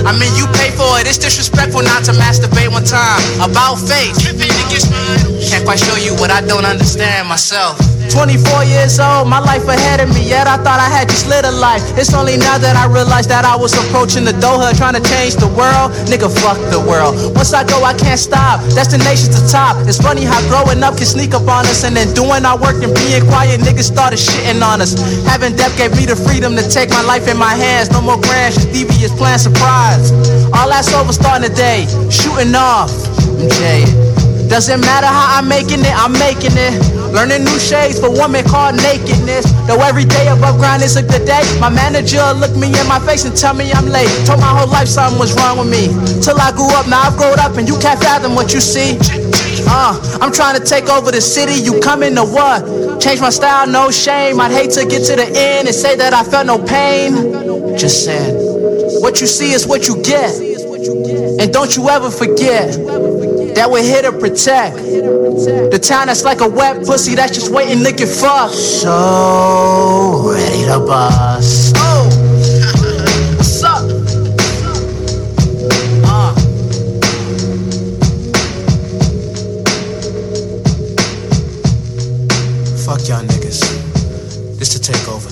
I mean, you pay for it. It's disrespectful not to masturbate one time. About face. Can't quite show you what I don't understand myself. 24 years old, my life ahead of me, yet I thought I had just lit a life. It's only now that I realized that I was approaching the adulthood, trying to change the world. Nigga, fuck the world. Once I go, I can't stop. Destination's the top. It's funny how growing up can sneak up on us, and then doing our work and being quiet, niggas started shitting on us. Having depth gave me the freedom to take my life in my hands. No more grand, just devious plan, surprise. All that's over starting today. Shooting off, I'm jaded. Doesn't matter how I'm making it, I'm making it. Learning new shades for women called nakedness. Though every day above ground is a good day. My manager look me in my face and tell me I'm late. Told my whole life something was wrong with me. Till I grew up, now I've grown up and you can't fathom what you see. I'm trying to take over the city, you coming to what? Change my style, no shame. I'd hate to get to the end and say that I felt no pain. Just saying, what you see is what you get. And don't you ever forget that we're here to protect the town that's like a wet pussy that's just waiting to get fucked. So ready to bust. Oh, what's up? Fuck y'all niggas. This to take over.